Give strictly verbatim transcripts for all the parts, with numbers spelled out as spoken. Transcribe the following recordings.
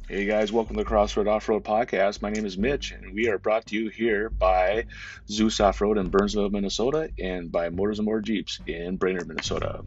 Hey guys, welcome to the Crossroad Off-Road Podcast. My name is Mitch, and we are brought to you here by Zeus Off-Road in Burnsville, Minnesota, and by Motors and More Jeeps in Brainerd, Minnesota.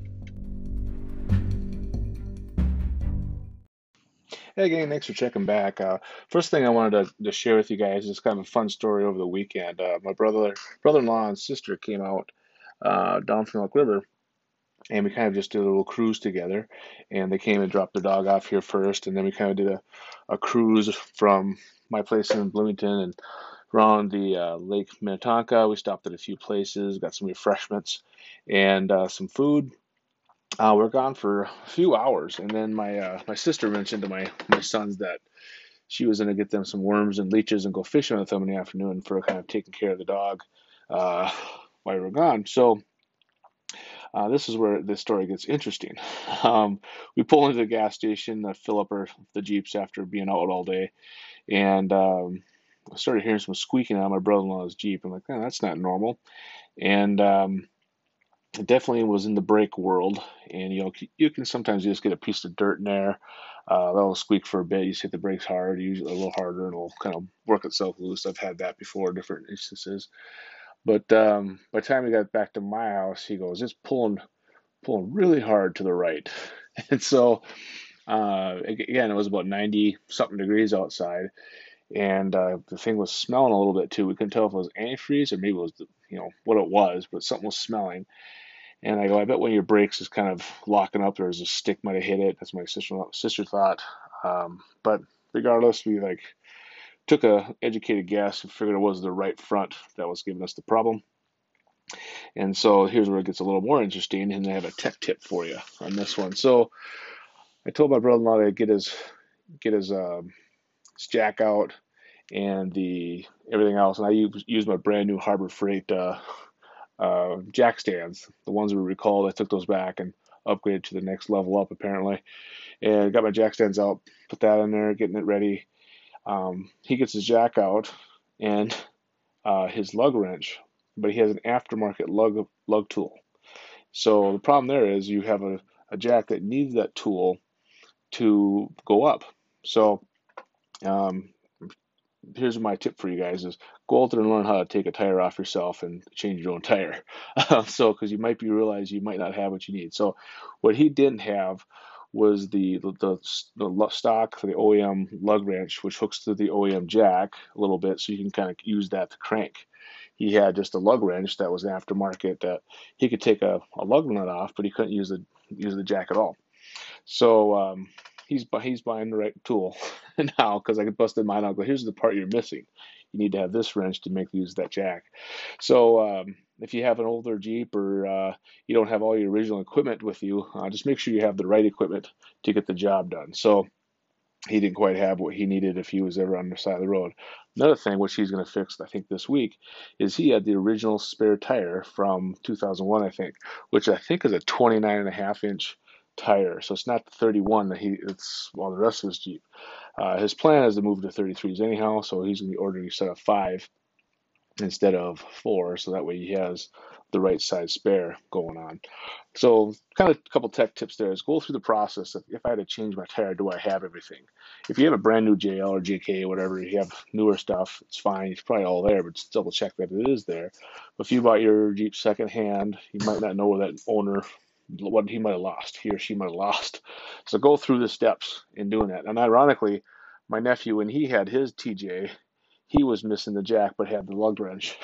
Hey gang, thanks for checking back. Uh, first thing I wanted to, to share with you guys is kind of a fun story over the weekend. Uh, my brother, brother-in-law and sister came out uh, down from Elk River, and we kind of just did a little cruise together. And they came and dropped their dog off here first, and then we kind of did a, a cruise from my place in Bloomington and around the uh, Lake Minnetonka. We stopped at a few places, got some refreshments and uh, some food. Uh, we're gone for a few hours, and then my uh, my sister mentioned to my my sons that she was going to get them some worms and leeches and go fishing with them in the afternoon for kind of taking care of the dog uh, while we were gone. So uh, this is where this story gets interesting. Um, we pull into the gas station, uh, fill up our the Jeeps after being out all day, and um, I started hearing some squeaking on my brother-in-law's Jeep. I'm like, oh, that's not normal. And um, it definitely was in the brake world. And you know, you can sometimes just get a piece of dirt in there. Uh, that'll squeak for a bit. You just hit the brakes hard, usually a little harder, and it'll kind of work itself loose. I've had that before, different instances. But um, by the time we got back to my house, he goes, it's pulling, pulling really hard to the right. And so, uh, again, it was about ninety something degrees outside. And uh, the thing was smelling a little bit too. We couldn't tell if it was antifreeze or maybe it was, the, you know, what it was, but something was smelling. And I go, I bet one of your brakes is kind of locking up. There's a stick might have hit it. That's my sister sister thought. Um, but regardless, we like took a educated guess and figured it was the right front that was giving us the problem. And so here's where it gets a little more interesting, and I have a tech tip for you on this one. So I told my brother-in-law to get his get his, uh, his jack out and the everything else. And I use, use my brand new Harbor Freight uh, uh, jack stands, the ones we recalled. I took those back and upgraded to the next level up apparently, and got my jack stands out, put that in there, getting it ready. Um, he gets his jack out and uh, his lug wrench, but he has an aftermarket lug lug tool. So the problem there is you have a, a jack that needs that tool to go up. So um, here's my tip for you guys is go out there and learn how to take a tire off yourself and change your own tire. So because you might be realize you might not have what you need. So what he didn't have was the the, the stock for the O E M lug wrench, which hooks to the O E M jack a little bit, so you can kind of use that to crank. He had just a lug wrench that was aftermarket that he could take a, a lug nut off, but he couldn't use the use the jack at all. So um, he's he's buying the right tool now because I could busted mine out. Go, here's the part you're missing. You need to have this wrench to make use of that jack. So um, if you have an older Jeep or uh, you don't have all your original equipment with you, uh, just make sure you have the right equipment to get the job done. So he didn't quite have what he needed if he was ever on the side of the road. Another thing, which he's going to fix, I think, this week, is he had the original spare tire from two thousand one, I think, which I think is a twenty-nine and a half inch tire. So it's not the thirty-one that he, it's, well, the rest of his Jeep. Uh, his plan is to move to thirty-threes anyhow, so he's going to be ordering a set of five instead of four, so that way he has the right size spare going on. So kind of a couple tech tips there is go through the process of if I had to change my tire, do I have everything? If you have a brand new J L or J K or whatever, you have newer stuff, it's fine. It's probably all there, but just double check that it is there. But if you bought your Jeep secondhand, you might not know where that owner, what he might have lost, he or she might have lost. So go through the steps in doing that. And ironically, my nephew, when he had his T J, he was missing the jack but had the lug wrench.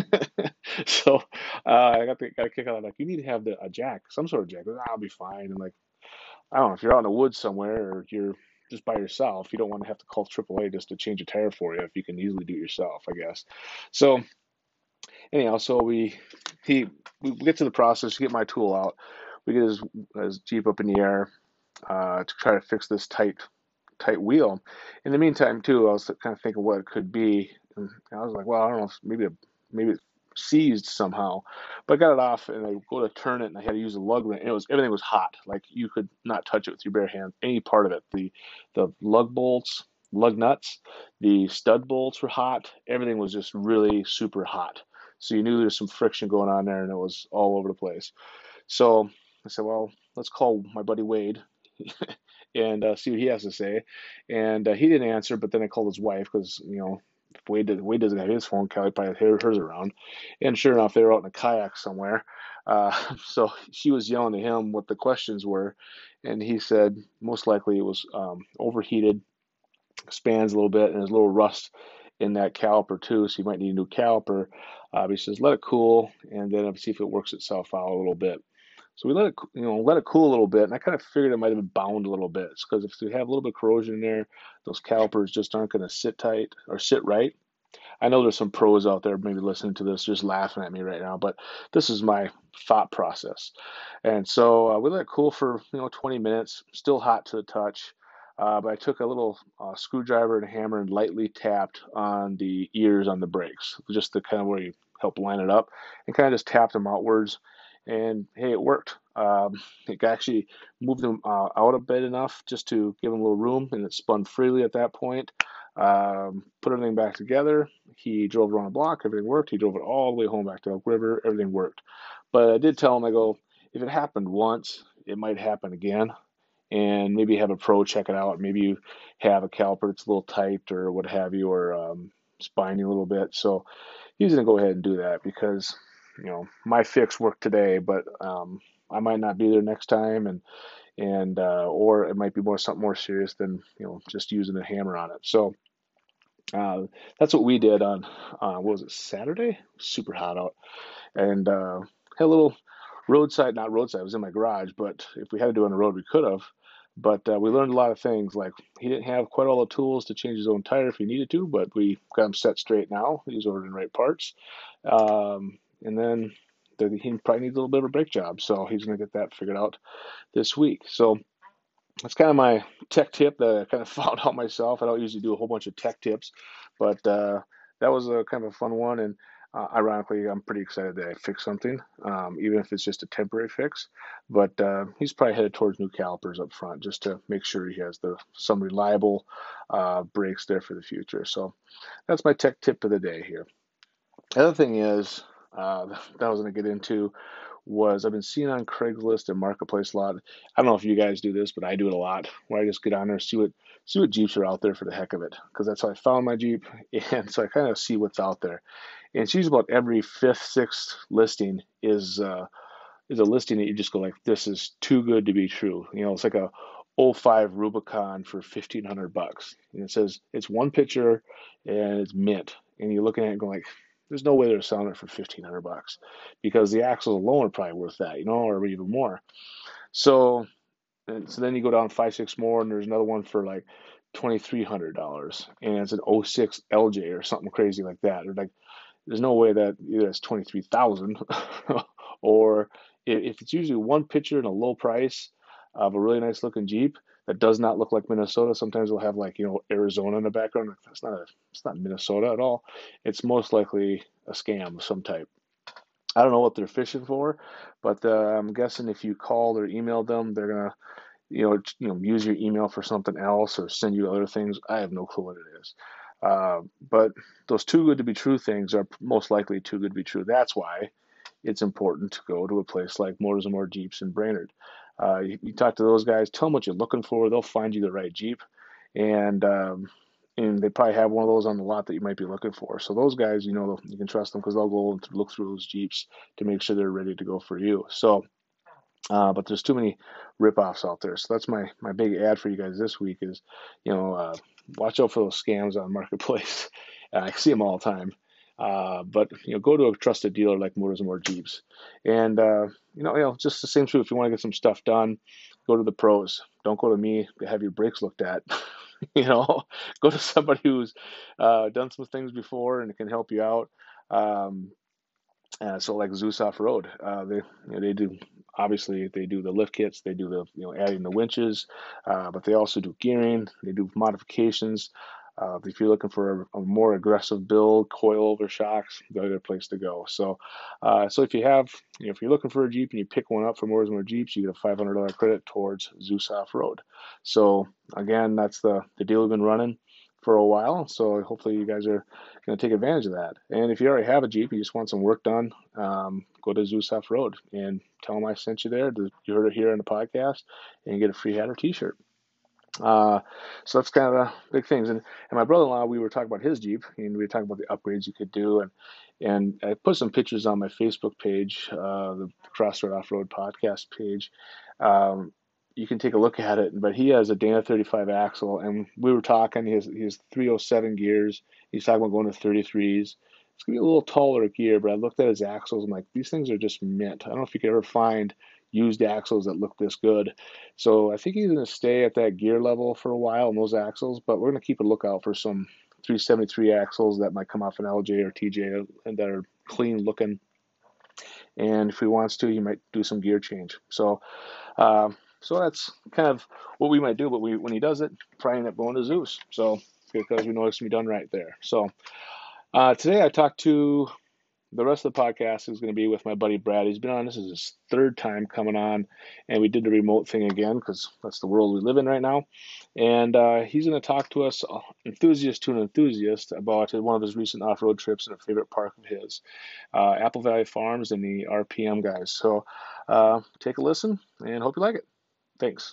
So uh, I got the, got a kick out of like, you need to have the, a jack, some sort of jack. Like, I'll be fine. And like, I don't know, if you're out in the woods somewhere or you're just by yourself, you don't want to have to call triple A just to change a tire for you if you can easily do it yourself, I guess. So anyhow, so we he we get to the process, get my tool out, we get his, his Jeep up in the air uh, to try to fix this tight tight wheel. In the meantime, too, I was kind of thinking what it could be. And I was like, well, I don't know, if maybe a, maybe it seized somehow. But I got it off, and I go to turn it, and I had to use a lug wrench. And it was everything was hot, like you could not touch it with your bare hands. Any part of it, the the lug bolts, lug nuts, the stud bolts were hot. Everything was just really super hot. So you knew there's some friction going on there, and it was all over the place. So I said, well, let's call my buddy Wade. and uh, see what he has to say. And uh, he didn't answer, but then I called his wife because, you know, if Wade, did, Wade doesn't have his phone, Kelly probably had hers around. And sure enough, they were out in a kayak somewhere. Uh, so she was yelling to him what the questions were. And he said most likely it was um, overheated, spans a little bit, and there's a little rust in that caliper too. So you might need a new caliper. Uh, but he says let it cool, and then see if it works itself out a little bit. So we let it, you know, let it cool a little bit, and I kind of figured it might have been bound a little bit, because if you have a little bit of corrosion in there, those calipers just aren't going to sit tight or sit right. I know there's some pros out there maybe listening to this just laughing at me right now, but this is my thought process. And so uh, we let it cool for, you know, twenty minutes, still hot to the touch. Uh, but I took a little uh, screwdriver and a hammer and lightly tapped on the ears on the brakes, just to kind of where you help line it up, and kind of just tapped them outwards. And hey, it worked. Um, it actually moved them uh, out a bit enough just to give them a little room, and it spun freely at that point. Um, put everything back together. He drove around the block. Everything worked. He drove it all the way home back to Elk River. Everything worked. But I did tell him, I go, if it happened once, it might happen again. And maybe have a pro check it out. Maybe you have a caliper that's a little tight or what have you, or um, spiny a little bit. So he's going to go ahead and do that because, you know, my fix worked today, but um, I might not be there next time. And and uh, or it might be more something more serious than, you know, just using a hammer on it. So uh, that's what we did on, uh, what was it, Saturday? Super hot out. And uh, had a little roadside, not roadside, it was in my garage, but if we had to do it on the road, we could have. But uh, we learned a lot of things. Like he didn't have quite all the tools to change his own tire if he needed to, but we got him set straight now. He's ordering the right parts. Um, and then the, he probably needs a little bit of a brake job, so he's going to get that figured out this week. So that's kind of my tech tip that I kind of found out myself. I don't usually do a whole bunch of tech tips, but uh, that was a kind of a fun one. And uh, ironically, I'm pretty excited that I fixed something, um, even if it's just a temporary fix. But uh, he's probably headed towards new calipers up front just to make sure he has the some reliable uh, brakes there for the future. So that's my tech tip of the day here. The other thing is uh, that I was going to get into was I've been seeing on Craigslist and Marketplace a lot. I don't know if you guys do this, but I do it a lot, where I just get on there, see what see what Jeeps are out there for the heck of it, because that's how I found my Jeep, and so I kind of see what's out there. And it's usually about every fifth, sixth listing is uh, is a listing that you just go like, this is too good to be true. You know, it's like a oh five Rubicon for fifteen hundred bucks, and it says it's one picture and it's mint, and you're looking at it going like, there's no way they're selling it for fifteen hundred bucks, because the axles alone are probably worth that, you know, or even more. So, and so then you go down five, six more, and there's another one for like twenty-three hundred dollars, and it's an oh six L J or something crazy like that. Or like, there's no way that either it's twenty-three thousand or if it's usually one picture and a low price of a really nice looking Jeep that does not look like Minnesota. Sometimes we'll have like, you know, Arizona in the background. That's not a, it's not Minnesota at all. It's most likely a scam of some type. I don't know what they're fishing for, but uh, I'm guessing if you called or emailed them, they're gonna, you know, you know, use your email for something else or send you other things. I have no clue what it is. Uh, but those too good to be true things are most likely too good to be true. That's why it's important to go to a place like Motors and More Jeeps in Brainerd. Uh, you, you talk to those guys, tell them what you're looking for. They'll find you the right Jeep, and um, and they probably have one of those on the lot that you might be looking for. So those guys, you know, you can trust them because they'll go and look through those Jeeps to make sure they're ready to go for you. So, uh, but there's too many rip-offs out there. So that's my my big ad for you guys this week is, you know, uh, watch out for those scams on Marketplace. Uh, I see them all the time. Uh, but you know, go to a trusted dealer like Motors and More Jeeps, and uh, you know, you know, just the same true. If you want to get some stuff done, go to the pros. Don't go to me to have your brakes looked at. You know, go to somebody who's uh, done some things before and can help you out. Um, uh, so like Zeus Off Road, uh, they you know, they do obviously they do the lift kits, they do the you know adding the winches, uh, but they also do gearing, they do modifications. Uh, if you're looking for a, a more aggressive build, coilover shocks, they're the place to go. So, uh, so if you have, you know, if you're looking for a Jeep and you pick one up from Motors and More Jeeps, you get a five hundred dollars credit towards Zeus Off Road. So again, that's the the deal we've been running for a while. So hopefully you guys are going to take advantage of that. And if you already have a Jeep, you just want some work done, um, go to Zeus Off Road and tell them I sent you there. You heard it here on the podcast, and you get a free hat or T-shirt. Uh, so that's kind of the big things. And, and my brother-in-law, we were talking about his Jeep, and we were talking about the upgrades you could do. And and I put some pictures on my Facebook page, uh, the Crossroad Off-Road podcast page. Um, you can take a look at it. But he has a Dana thirty-five axle, and we were talking. He has he has three oh seven gears. He's talking about going to thirty-threes. It's gonna be a little taller gear, but I looked at his axles. I'm like, these things are just mint. I don't know if you could ever find used axles that look this good. So I think he's going to stay at that gear level for a while on those axles, but we're going to keep a lookout for some three seventy-three axles that might come off an L J or T J and that are clean looking. And if he wants to, he might do some gear change. So, um, so that's kind of what we might do. But we, when he does it, probably end up going to Zeus. So because we know it's going to be done right there. So uh, today I talked to the rest of the podcast is going to be with my buddy Brad. He's been on. This is his third time coming on, and we did the remote thing again because that's the world we live in right now. And uh, he's going to talk to us, uh, enthusiast to an enthusiast, about one of his recent off-road trips and a favorite park of his, uh, Apple Valley Farms and the R P M guys. So uh, take a listen and hope you like it. Thanks.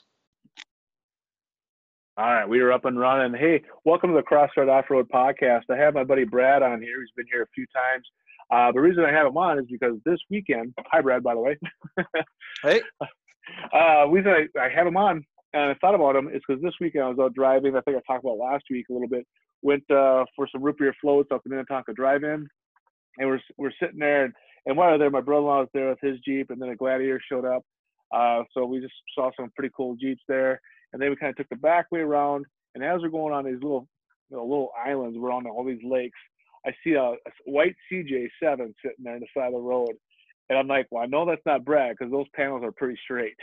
All right, we are up and running. Hey, welcome to the Crossroad Off-Road Podcast. I have my buddy Brad on here. He's been here a few times. Uh, the reason I have him on is because this weekend, hi Brad, by the way. Hey. Uh, reason I, I have him on, and I thought about him, is because this weekend I was out driving. I think I talked about last week a little bit. Went uh, for some root beer floats up in Minnetonka Drive-In, and we're we're sitting there, and, and while we were there, my brother-in-law was there with his Jeep, and then a Gladiator showed up. Uh, so we just saw some pretty cool Jeeps there, and then we kind of took the back way around, and as we're going on these little, you know, little islands, we're on all these lakes. I see a, a white C J seven sitting there on the side of the road. And I'm like, well, I know that's not Brad because those panels are pretty straight.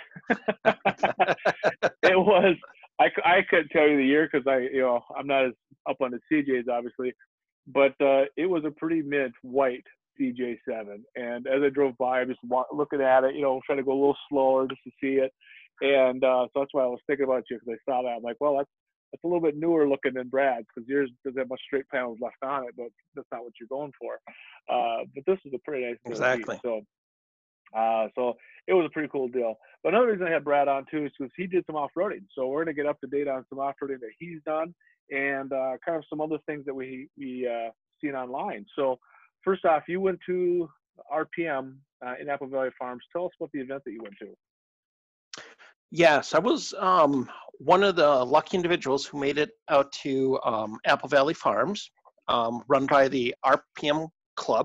It was, I, I couldn't tell you the year because I, you know, I'm not as up on the C Js, obviously. But uh, it was a pretty mint white C J seven. And as I drove by, I'm just looking at it, you know, trying to go a little slower just to see it. And uh, so that's why I was thinking about you because I saw that. I'm like, well, that's, It's a little bit newer looking than Brad's because yours doesn't have much straight panels left on it, but that's not what you're going for. Uh, but this is a pretty nice Exactly. Jeep, so, uh, so it was a pretty cool deal. But another reason I had Brad on too is because he did some off-roading. So we're going to get up to date on some off-roading that he's done and uh, kind of some other things that we we uh, seen online. So first off, you went to R P M uh, in Apple Valley Farms. Tell us about the event that you went to. Yes, I was um, one of the lucky individuals who made it out to um, Apple Valley Farms, um, run by the R P M Club.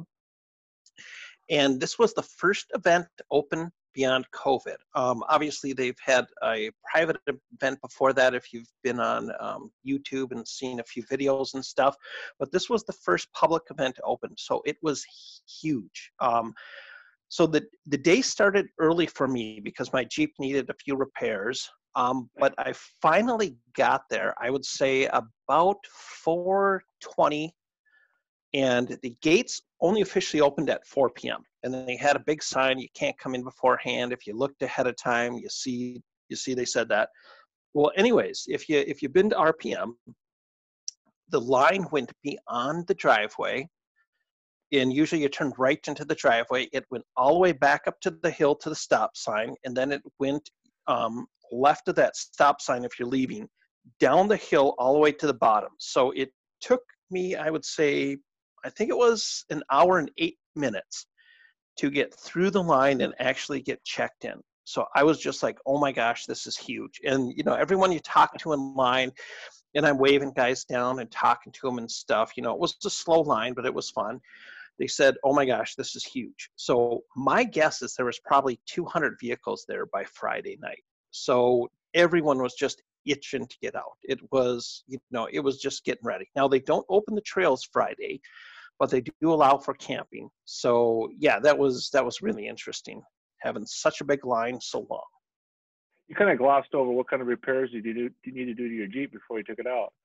And this was the first event open beyond COVID. Um, obviously, they've had a private event before that if you've been on um, YouTube and seen a few videos and stuff. But this was the first public event open, so it was huge. Um, So the, the day started early for me because my Jeep needed a few repairs, um, but I finally got there, I would say about four twenty, and the gates only officially opened at four p m And then they had a big sign, you can't come in beforehand. If you looked ahead of time, you see, you see they said that. Well, anyways, if, you, if you've been to R P M, the line went beyond the driveway, and usually you turn right into the driveway. It went all the way back up to the hill to the stop sign, and then it went um, left of that stop sign if you're leaving, down the hill all the way to the bottom. So it took me, I would say, I think it was an hour and eight minutes to get through the line and actually get checked in. So I was just like, oh my gosh, this is huge. And, you know, everyone you talk to in line, and I'm waving guys down and talking to them and stuff, you know, it was a slow line, but it was fun. They said, oh my gosh, this is huge. So my guess is there was probably two hundred vehicles there by Friday night. So everyone was just itching to get out. It was, you know, it was just getting ready. Now they don't open the trails Friday, but they do allow for camping. So yeah, that was, that was really interesting, having such a big line so long. You kind of glossed over what kind of repairs did you do, do you need to do to your Jeep before you took it out?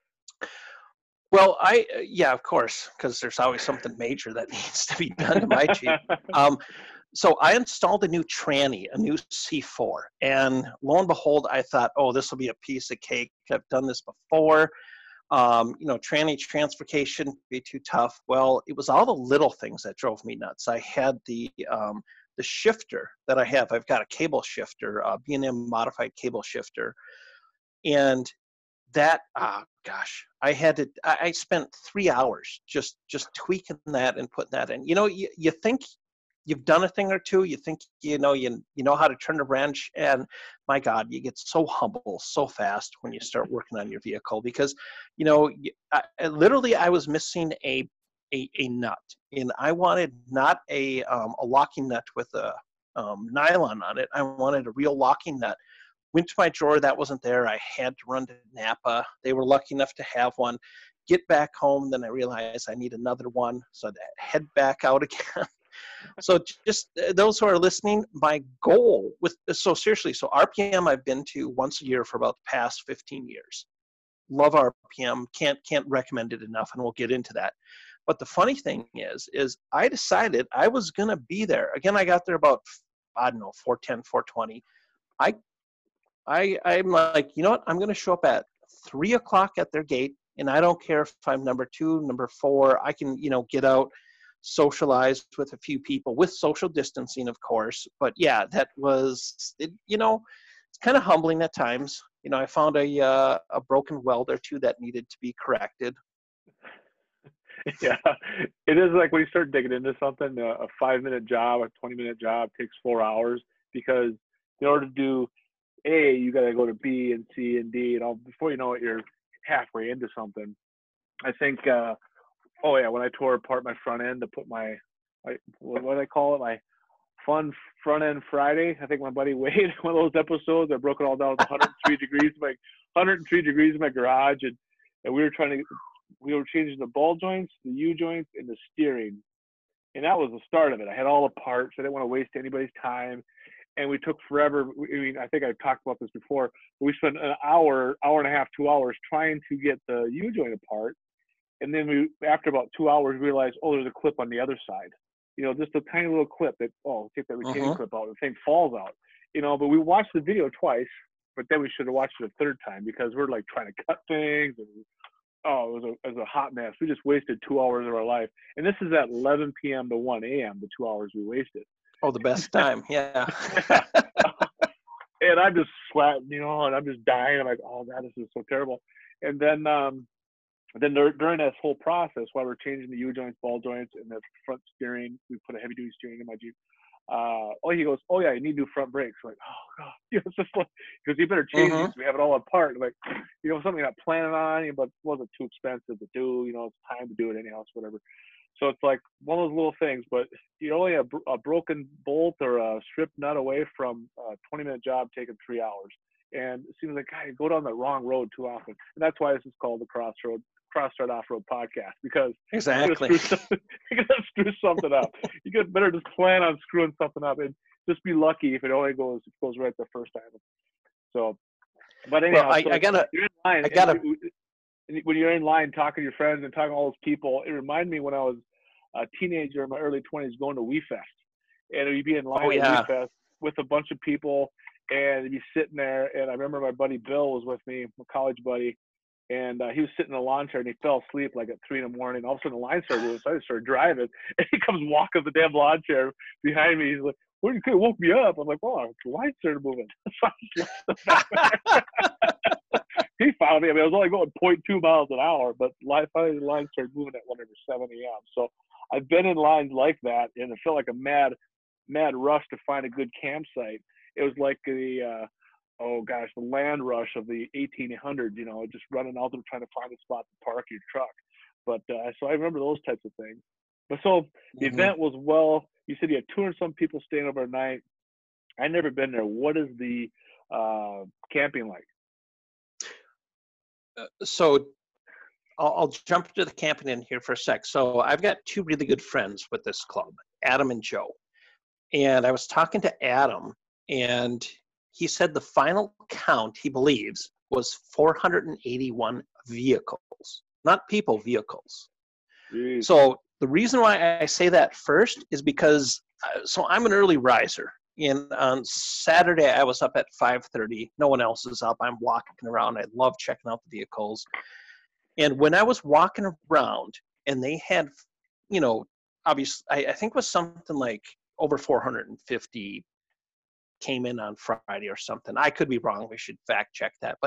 Well, I, yeah, of course, because there's always something major that needs to be done to my Jeep. Um, so I installed a new tranny, a new C four, and lo and behold, I thought, oh, this will be a piece of cake. I've done this before. Um, you know, tranny transfercation would be too tough. Well, it was all the little things that drove me nuts. I had the um, the shifter that I have. I've got a cable shifter, a B and M modified cable shifter. And that, ah, gosh, I had to, I, I spent three hours just, just tweaking that and putting that in. You know, you, you think you've done a thing or two, you think, you know, you, you know how to turn a wrench, and my God, you get so humble so fast when you start working on your vehicle because, you know, I, I, literally I was missing a, a, a nut, and I wanted not a, um, a locking nut with a um, nylon on it. I wanted a real locking nut. Went to my drawer, that wasn't there. I had to run to Napa. They were lucky enough to have one. Get back home, then I realized I need another one. So I head back out again. So just uh, those who are listening, my goal with, so seriously, so R P M I've been to once a year for about the past fifteen years. Love R P M, can't, can't recommend it enough, and we'll get into that. But the funny thing is, is I decided I was going to be there. Again, I got there about, I don't know, four ten, four twenty. I I, I'm like, you know what? I'm going to show up at three o'clock at their gate, and I don't care if I'm number two, number four. I can, you know, get out, socialize with a few people with social distancing, of course. But yeah, that was, it, you know, it's kind of humbling at times. You know, I found a uh, a broken weld or two that needed to be corrected. Yeah, it is like when you start digging into something, a, a five minute job, a twenty minute job takes four hours because in order to do A, you got to go to B and C and D, and all before you know it, you're halfway into something. I think, uh, oh yeah, when I tore apart my front end to put my, my what do I call it, my fun front end Friday. I think my buddy Wade, one of those episodes, I broke it all down to one hundred three degrees, my one hundred three degrees in my garage, and and we were trying to, we were changing the ball joints, the U joints, and the steering, and that was the start of it. I had all the parts. I didn't want to waste anybody's time. And we took forever. I mean, I think I talked about this before. We spent an hour, hour and a half, two hours trying to get the U joint apart. And then we, after about two hours, realized, oh, there's a clip on the other side. You know, just a tiny little clip that, oh, take that retaining Uh-huh. clip out. The thing falls out. You know, but we watched the video twice, but then we should have watched it a third time because we're like trying to cut things. And, oh, it was, a, it was a hot mess. We just wasted two hours of our life. And this is at eleven p.m. to one a.m., the two hours we wasted. Oh, the best time, yeah. And I'm just sweating, you know, and I'm just dying. I'm like, oh God, this is so terrible. And then, um, then there, during this whole process, while we're changing the U joints, ball joints, and the front steering, we put a heavy duty steering in my Jeep. Uh, oh, he goes, oh yeah, you need new front brakes. I'm like, oh God, you know, it's just like, because you better change Uh-huh. these. We have it all apart. I'm like, you know, something you're not planning on, but it wasn't too expensive to do. You know, it's time to do it anyhow, so whatever. So it's like one of those little things, but you're only a, a broken bolt or a strip nut away from a twenty minute job taking three hours. And it seems like, God, you go down the wrong road too often. And that's why this is called the Crossroad, Crossroad Off-Road Podcast, because Exactly. you're going to screw something up. You get better just plan on screwing something up and just be lucky if it only goes, it goes right the first time. So, but anyhow, Well, I, so I gotta, you're in line. I gotta, When you're in line talking to your friends and talking to all those people, it reminded me when I was a teenager in my early twenties going to WeFest. And you'd be in line oh at yeah. WeFest with a bunch of people and you'd be sitting there. And I remember my buddy Bill was with me, my college buddy, and uh, he was sitting in a lawn chair and he fell asleep like at three in the morning. All of a sudden the line started moving, so I just started driving. And he comes walking the damn lawn chair behind me. He's like, "Where you could have woke me up?" I'm like, "Oh, the line started moving." So I just left the he found me. I mean, I was only going zero point two miles an hour, but finally the line started moving at whatever seven a.m. So I've been in lines like that, and it felt like a mad, mad rush to find a good campsite. It was like the, uh, oh gosh, the land rush of the eighteen hundreds. You know, just running out there trying to find a spot to park your truck. But uh, so I remember those types of things. But so the Mm-hmm. event was well. You said you had two hundred some people staying overnight. I've never been there. What is the uh, camping like? Uh, so I'll, I'll jump to the camping in here for a sec. So I've got two really good friends with this club, Adam and Joe. And I was talking to Adam, and he said the final count, he believes, was four hundred eighty-one vehicles, not people, vehicles. Jeez. So the reason why I say that first is because, uh, so I'm an early riser. And on Saturday, I was up at five thirty. No one else is up. I'm walking around. I love checking out the vehicles. And when I was walking around and they had, you know, obviously, I, I think it was something like over four hundred fifty came in on Friday or something. I could be wrong. We should fact check that. But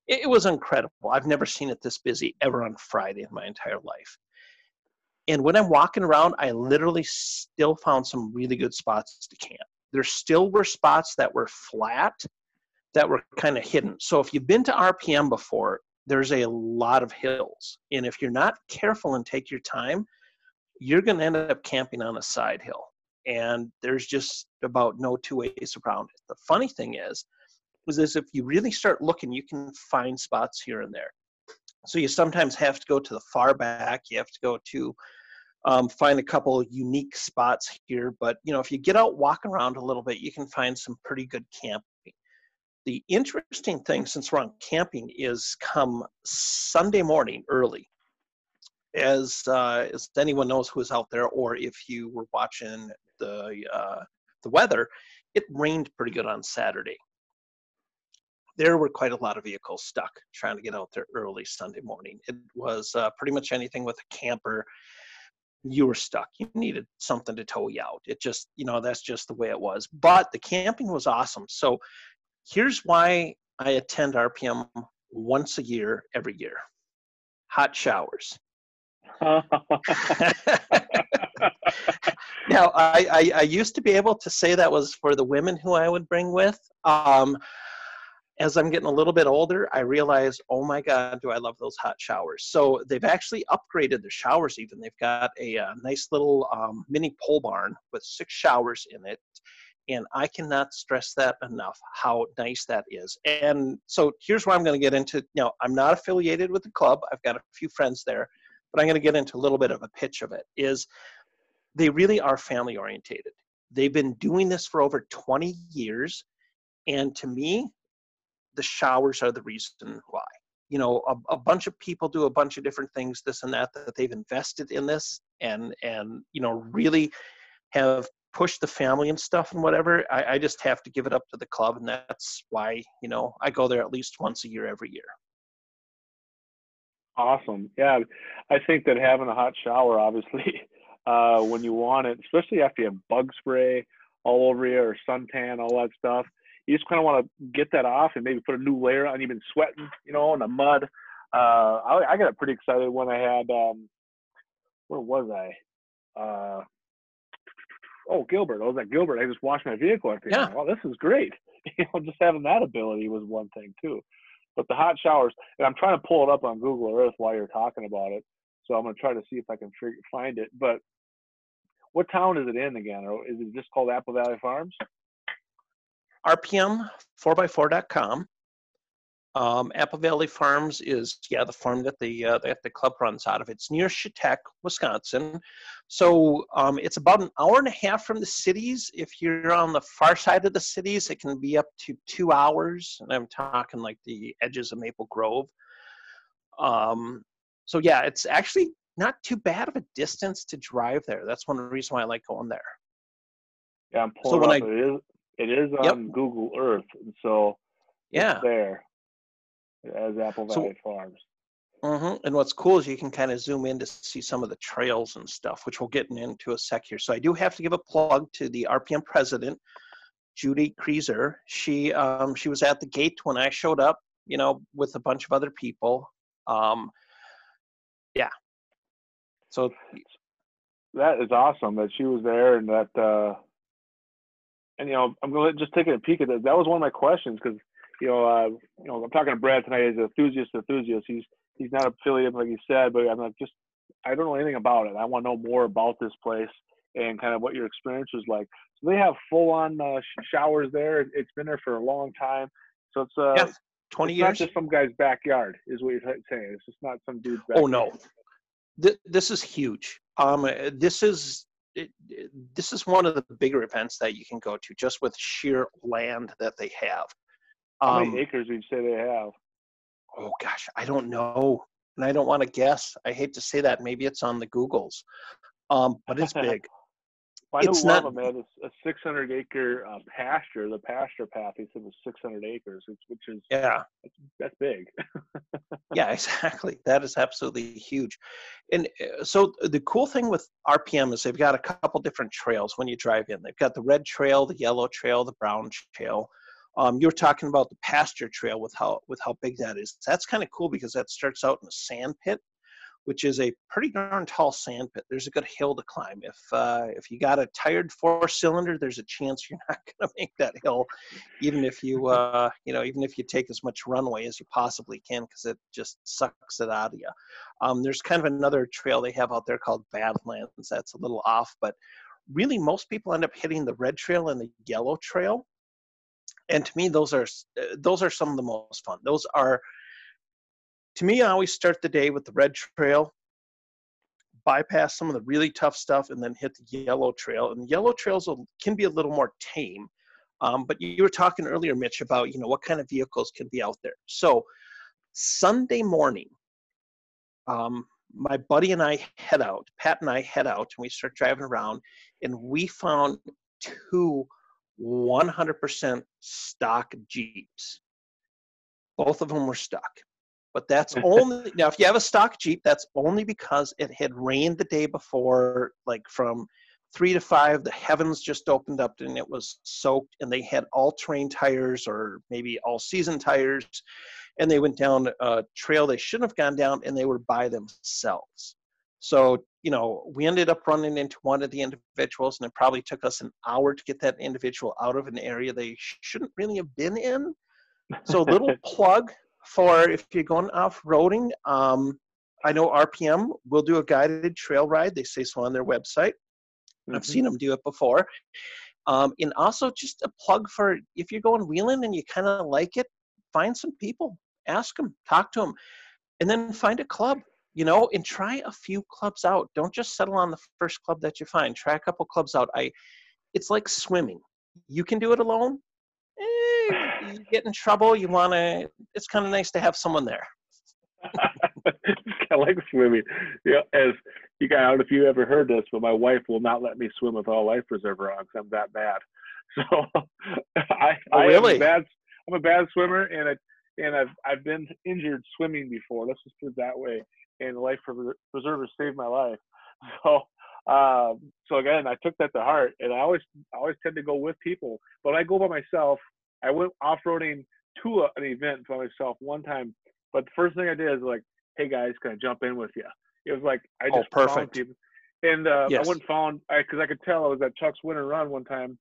It, it was incredible. I've never seen it this busy ever on Friday in my entire life. And when I'm walking around, I literally still found some really good spots to camp. There still were spots that were flat that were kind of hidden. So if you've been to R P M before, there's a lot of hills. And if you're not careful and take your time, you're going to end up camping on a side hill. And there's just about no two ways around it. The funny thing is, is, is if you really start looking, you can find spots here and there. So you sometimes have to go to the far back. You have to go to um, find a couple unique spots here. But, you know, if you get out, walk around a little bit, you can find some pretty good camping. The interesting thing, since we're on camping, is come Sunday morning early, as uh, as anyone knows who is out there, or if you were watching the uh, the weather, it rained pretty good on Saturday. There were quite a lot of vehicles stuck trying to get out there early Sunday morning. It was uh, pretty much anything with a camper. You were stuck. You needed something to tow you out. It just, you know, that's just the way it was. But the camping was awesome. So here's why I attend R P M once a year, every year. Hot showers. Now, I, I, I used to be able to say that was for the women who I would bring with. Um, as I'm getting a little bit older, I realize, oh my God, do I love those hot showers. So they've actually upgraded their showers even. They've got a, a nice little um, mini pole barn with six showers in it. And I cannot stress that enough, how nice that is. And so here's where I'm going to get into. Now, I'm not affiliated with the club. I've got a few friends there, but I'm going to get into a little bit of a pitch of it, is they really are family orientated. They've been doing this for over twenty years. And to me, the showers are the reason why. You know, a, a bunch of people do a bunch of different things, this and that, that they've invested in this and, and you know, really have pushed the family and stuff and whatever. I, I just have to give it up to the club. And that's why, you know, I go there at least once a year, every year. Awesome. Yeah. I think that having a hot shower, obviously, uh, when you want it, especially after you have bug spray all over you or suntan, all that stuff, you just kind of want to get that off and maybe put a new layer on. You've been sweating, you know, in the mud. Uh, I, I got pretty excited when I had, um, where was I? Uh, oh, Gilbert. I was at Gilbert. I just washed my vehicle after. Yeah. Well, this is great. You know, just having that ability was one thing too. But the hot showers, and I'm trying to pull it up on Google Earth while you're talking about it. So I'm going to try to see if I can figure, find it. But what town is it in again? Or is it just called Apple Valley Farms? R P M four by four dot com. Um, Apple Valley Farms is, yeah, the farm that the uh, that the club runs out of. It's near Chautauqua, Wisconsin. So um, it's about an hour and a half from the cities. If you're on the far side of the cities, it can be up to two hours. And I'm talking like the edges of Maple Grove. Um, so yeah, it's actually not too bad of a distance to drive there. That's one reason why I like going there. Yeah, I'm pulling so it up. I, It is, it is on yep. Google Earth. And so yeah. it's there as Apple Valley so, Farms. Mm-hmm. And what's cool is you can kind of zoom in to see some of the trails and stuff, which we'll get into a sec here. So I do have to give a plug to the R P M president, Judy Kreeser. She um, she was at the gate when I showed up, you know, with a bunch of other people. Um, yeah. So that is awesome that she was there and that, uh, and, you know, I'm going to just take a peek at that. That was one of my questions because, you know, uh, you know, I'm talking to Brad tonight as an enthusiast, enthusiast. He's, he's not affiliated, like you said, but I'm like, just, I don't know anything about it. I want to know more about this place and kind of what your experience was like. So they have full on uh, sh- showers there. It's been there for a long time. So it's, uh, yeah, twenty it's years. not just some guy's backyard is what you're saying. It's just not some dude's backyard. Oh, no. Th- this is huge. Um, this is, it, it, this is one of the bigger events that you can go to just with sheer land that they have. How Um, many acres would you say they have? Oh gosh, I don't know, and I don't want to guess. I hate to say that. Maybe it's on the Googles, um, but it's big. Well, I know it's one not, of them had a, a six hundred acre uh, pasture. The pasture path, he said, was six hundred acres, which, which is yeah, that's, that's big. yeah, exactly. That is absolutely huge. And uh, so the cool thing with R P M is they've got a couple different trails when you drive in. They've got the red trail, the yellow trail, the brown trail. Um, you were talking about the pasture trail with how with how big that is. That's kind of cool because that starts out in a sand pit, which is a pretty darn tall sand pit. There's a good hill to climb. If uh, if you got a tired four cylinder, there's a chance you're not going to make that hill, even if you uh, you know even if you take as much runway as you possibly can, because it just sucks it out of you. Um, there's kind of another trail they have out there called Badlands. That's a little off, but really most people end up hitting the red trail and the yellow trail. And to me, those are those are some of the most fun. Those are, to me, I always start the day with the red trail, bypass some of the really tough stuff, and then hit the yellow trail. And the yellow trails will, can be a little more tame. Um, but you were talking earlier, Mitch, about, you know, what kind of vehicles can be out there. So Sunday morning, um, my buddy and I head out, Pat and I head out, and we start driving around, and we found two one hundred percent stock Jeeps. Both of them were stock. But that's only, now if you have a stock Jeep, that's only because it had rained the day before, like from three to five, the heavens just opened up and it was soaked, and they had all-terrain tires or maybe all-season tires, and they went down a trail they shouldn't have gone down, and they were by themselves. So, you know, we ended up running into one of the individuals, and it probably took us an hour to get that individual out of an area they shouldn't really have been in. So little plug for if you're going off-roading. Um, I know R P M will do a guided trail ride. They say so on their website. Mm-hmm. I've seen them do it before. Um, and also just a plug for if you're going wheeling and you kind of like it, find some people, ask them, talk to them, and then find a club. You know, and try a few clubs out. Don't just settle on the first club that you find. Try a couple clubs out. I, it's like swimming. You can do it alone. Eh, you get in trouble. You want to. It's kind of nice to have someone there. I like swimming. Yeah, as you guys, I don't know if you ever heard this, but my wife will not let me swim with all life preserver on because I'm that bad. So I, oh, I really? am a bad. I'm a bad swimmer, and I and I've I've been injured swimming before. Let's just put it that way. And life preserver saved my life. So, um, so again, I took that to heart, and I always, I always tend to go with people. But I go by myself. I went off-roading to a, an event by myself one time. But the first thing I did is like, "Hey guys, can I jump in with you?" It was like I just oh, found people, and uh, yes. I went and found because I, I could tell I was at Chuck's Winter Run one time,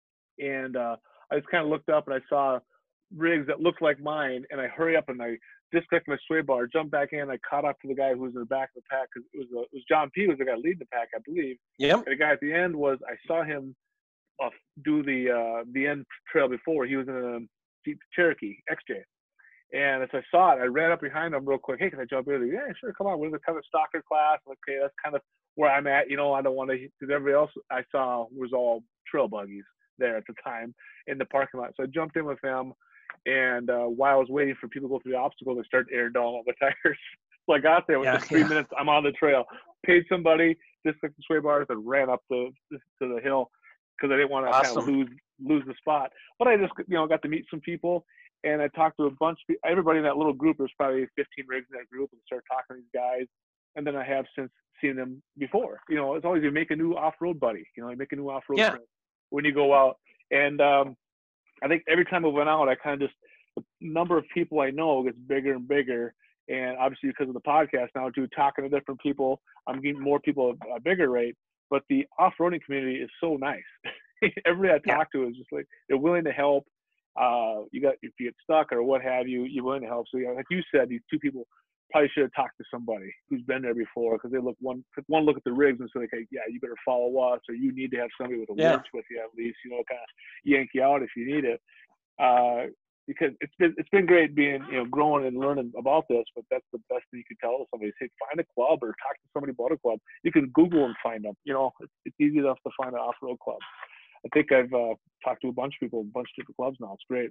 and uh, I just kind of looked up and I saw rigs that looked like mine, and I hurry up and I disconnect my sway bar, jump back in. I caught up to the guy who was in the back of the pack because it was uh, it was John P. was the guy leading the pack, I believe. Yep. And the guy at the end was I saw him uh, do the uh, the end trail before. He was in a Jeep Cherokee X J, and as I saw it, I ran up behind him real quick. Hey, can I jump in? Yeah, sure, come on. We're in the kind of stalker class. Okay, that's kind of where I'm at. You know, I don't want to because everybody else I saw was all trail buggies there at the time in the parking lot. So I jumped in with them. And uh, while I was waiting for people to go through the obstacle, they started air downing my tires. So I got there within yeah, three yeah. minutes. I'm on the trail. Paid somebody, disconnected the sway bars, and ran up the to the hill because I didn't want to awesome. kind of lose lose the spot. But I just you know got to meet some people, and I talked to a bunch of people. Everybody in that little group. There's probably fifteen rigs in that group, and started talking to these guys. And then I have since seen them before. You know, it's always you make a new off-road buddy. You know, you make a new off-road yeah. friend when you go out. And um, I think every time I went out, I kind of just, the number of people I know gets bigger and bigger. And obviously because of the podcast now, too, talking to different people, I'm getting more people at a bigger rate. But the off-roading community is so nice. Everybody I talk yeah. to is just like, they're willing to help. Uh, you got, if you get stuck or what have you, you're willing to help. So yeah, like you said, these two people probably should have talked to somebody who's been there before, because they look one one look at the rigs and say, like, hey, yeah, you better follow us, or you need to have somebody with a yeah. winch with you at least, you know, kind of yank you out if you need it. Uh, because it's been it's been great being you know growing and learning about this, but that's the best thing you can tell somebody. Say, find a club or talk to somebody about a club. You can Google and find them. You know, it's, it's easy enough to find an off-road club. I think I've uh, talked to a bunch of people, a bunch of different clubs now. It's great.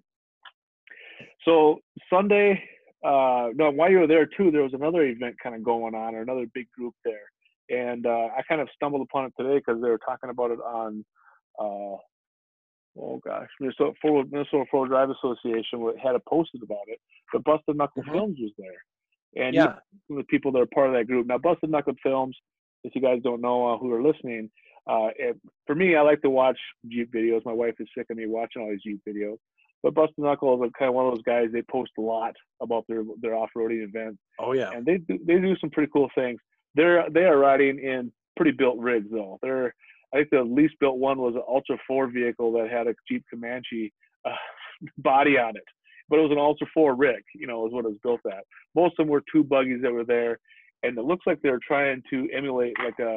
So Sunday. Uh, no, while you were there too, there was another event kind of going on, or another big group there, and uh, I kind of stumbled upon it today because they were talking about it on, uh, oh gosh, Minnesota Four Minnesota Four Drive Association had a posted about it. But Busted Knuckle mm-hmm. Films was there, and yeah, you, the people that are part of that group. Now, Busted Knuckle Films, if you guys don't know uh, who are listening, uh, it, for me, I like to watch Jeep videos. My wife is sick of me watching all these Jeep videos. but Busted Knuckles are kind of one of those guys. They post a lot about their their off-roading events, Oh yeah. and they do, they do some pretty cool things. They're they are riding in pretty built rigs though. They're I think the least built one was an Ultra four vehicle that had a Jeep Comanche uh, body on it, but it was an Ultra four rig. You know, is what it was built at. Most of them were two buggies that were there, and it looks like they're trying to emulate like a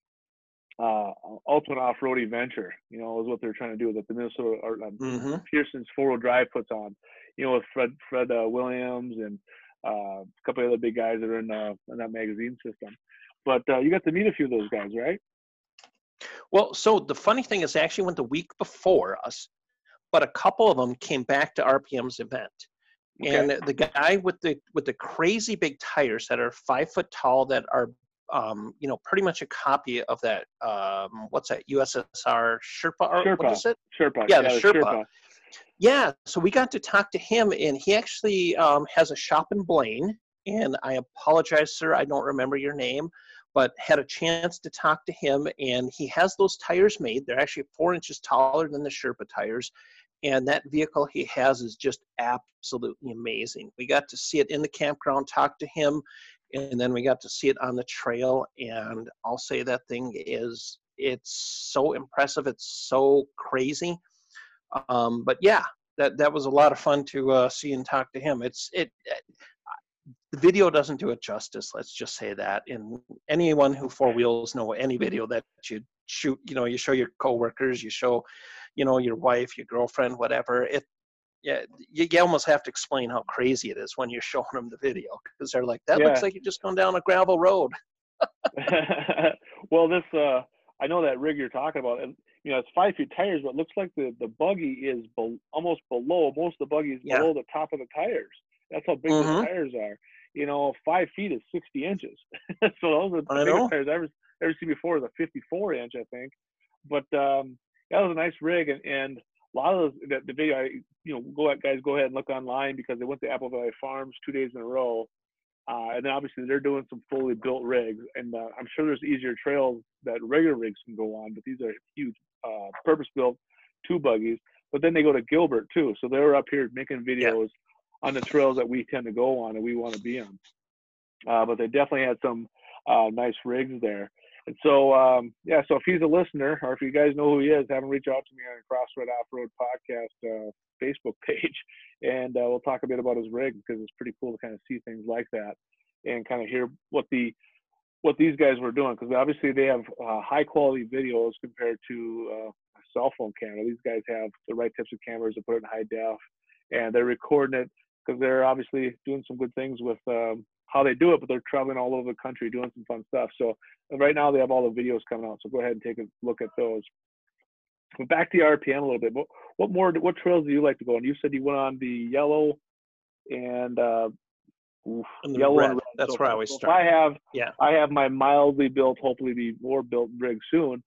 uh, ultimate off-road adventure. You know, is what they're trying to do. That the Minnesota or um, Mm-hmm. Pearson's four-wheel drive puts on. You know, with Fred Fred uh, Williams and uh, a couple of other big guys that are in, uh, in that magazine system. But uh, you got to meet a few of those guys, right? Well, so the funny thing is, they actually went the week before us, but a couple of them came back to R P M's event. Okay. And the guy with the with the crazy big tires that are five foot tall, that are um, you know, pretty much a copy of that um, what's that U S S R Sherpa? Or Sherpa. what is it? Sherpa. Yeah, the the Sherpa. Sherpa. Yeah, so we got to talk to him, and he actually um, has a shop in Blaine. And I apologize, sir, I don't remember your name, but had a chance to talk to him, and he has those tires made. They're actually four inches taller than the Sherpa tires, and that vehicle he has is just absolutely amazing. We got to see it in the campground, talk to him, and then we got to see it on the trail, and I'll say that thing is, it's so impressive, it's so crazy. Um, but yeah, that that was a lot of fun to uh, see and talk to him. It's it, it. The video doesn't do it justice. Let's just say that. And anyone who four wheels know any video that you shoot, you know, you show your coworkers, you show, you know, your wife, your girlfriend, whatever. It, yeah, you, you almost have to explain how crazy it is when you're showing them the video, because they're like, that Yeah. looks like you're just going down a gravel road. Well, this uh, I know that rig you're talking about, and you know it's five feet tires, but it looks like the the buggy is be- almost below. Most of the buggy is Yeah. below the top of the tires. That's how big Mhm. the tires are. You know, five feet is sixty inches. So those are the I biggest know. tires I've ever ever seen before. Is a fifty-four inch, I think. But um, that was a nice rig, and, and a lot of those, the, the video, I, you know, go ahead, guys, go ahead and look online, because they went to Apple Valley Farms two days in a row. Uh, and then obviously they're doing some fully built rigs, and uh, I'm sure there's easier trails that regular rigs can go on, but these are huge, uh, purpose-built two buggies. But then they go to Gilbert too, so they're up here making videos on the trails that we tend to go on and we want to be on. Uh, but they definitely had some uh, nice rigs there. And so, um, yeah, so if he's a listener, or if you guys know who he is, have him reach out to me on the Crossroad Off-Road Podcast uh, Facebook page, and uh, we'll talk a bit about his rig, because it's pretty cool to kind of see things like that and kind of hear what the what these guys were doing, because obviously they have uh, high quality videos compared to uh, a cell phone camera. These guys have the right types of cameras to put it in high def, and they're recording it because they're obviously doing some good things with um, how they do it, but they're traveling all over the country doing some fun stuff. So right now they have all the videos coming out, so go ahead and take a look at those. But back to the R P M a little bit. What, what more? What trails do you like to go on? You said you went on the yellow and uh, oof, And the yellow red. and red. That's so, where I always so if start. I have, Yeah. I have my mildly built, hopefully be more built rig soon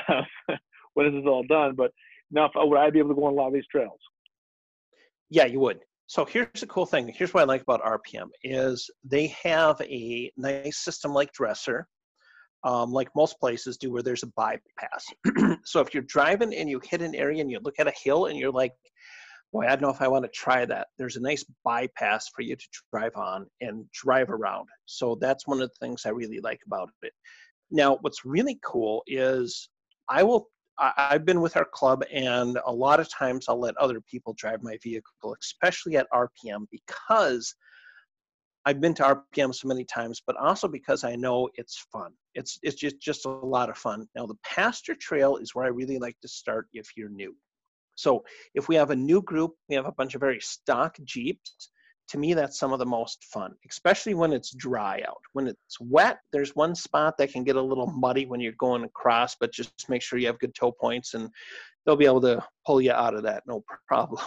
when this is all done. But now, if, would I be able to go on a lot of these trails? Yeah, you would. So here's the cool thing. Here's what I like about R P M is they have a nice system like Dresser, um, like most places do, where there's a bypass. So if you're driving and you hit an area and you look at a hill and you're like, boy, I don't know if I want to try that, there's a nice bypass for you to drive on and drive around. So that's one of the things I really like about it. Now, what's really cool is I will I- I've been with our club, and a lot of times I'll let other people drive my vehicle, especially at R P M, because I've been to R P M so many times, but also because I know it's fun. It's it's just, just a lot of fun. Now, the pasture trail is where I really like to start if you're new. So if we have a new group, we have a bunch of very stock Jeeps. To me, that's some of the most fun, especially when it's dry out. When it's wet, there's one spot that can get a little muddy when you're going across, but just make sure you have good tow points, and they'll be able to pull you out of that, no problem.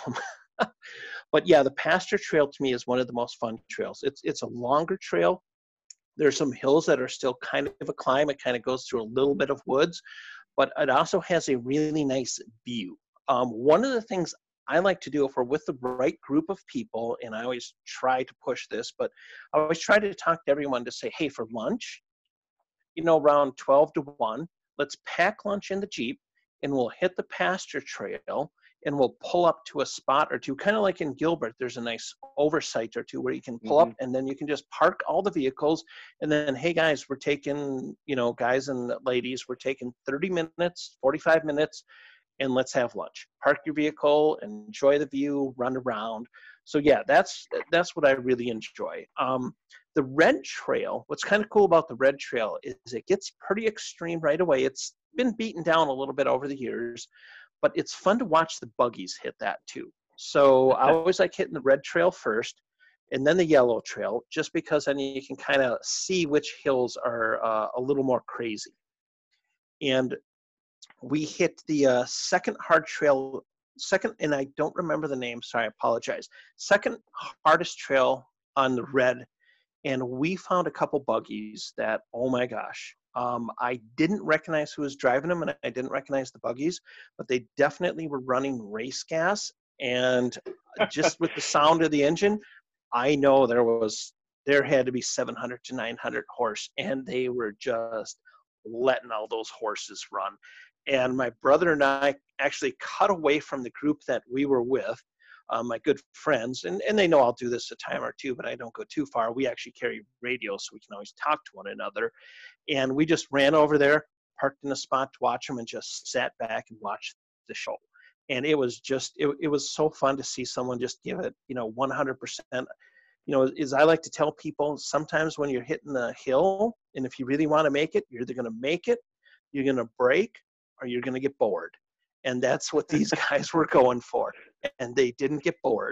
But yeah, the pasture trail to me is one of the most fun trails. It's it's a longer trail. There's some hills that are still kind of a climb. It kind of goes through a little bit of woods, but it also has a really nice view. Um, one of the things I like to do if we're with the right group of people, and I always try to push this, but I always try to talk to everyone to say, hey, for lunch, you know, around twelve to one, let's pack lunch in the Jeep, and we'll hit the pasture trail, and we'll pull up to a spot or two, kind of like in Gilbert. There's a nice oversight or two where you can pull mm-hmm. up, and then you can just park all the vehicles, and then, hey guys, we're taking, you know, guys and ladies, we're taking thirty minutes, forty-five minutes, and let's have lunch. Park your vehicle, enjoy the view, run around. So yeah, that's that's what I really enjoy. Um, the Red Trail, what's kind of cool about the Red Trail is it gets pretty extreme right away. It's been beaten down a little bit over the years, but it's fun to watch the buggies hit that too. So I always like hitting the Red Trail first, and then the Yellow Trail, just because then you can kind of see which hills are uh, a little more crazy. And we hit the uh, second hard trail, second, and I don't remember the name, sorry, I apologize. Second hardest trail on the Red, and we found a couple buggies that, oh my gosh, um, I didn't recognize who was driving them, and I didn't recognize the buggies, but they definitely were running race gas, and just with the sound of the engine, I know there was, there had to be seven hundred to nine hundred horse, and they were just letting all those horses run. And my brother and I actually cut away from the group that we were with, uh, my good friends, and, and they know I'll do this a time or two, but I don't go too far. We actually carry radio, so we can always talk to one another. And we just ran over there, parked in a spot to watch them, and just sat back and watched the show. And it was just, it, it was so fun to see someone just give it, you know, one hundred percent. You know, as I like to tell people, sometimes when you're hitting the hill, and if you really want to make it, you're either going to make it, you're going to break, or you're going to get bored. And that's what these guys were going for. And they didn't get bored.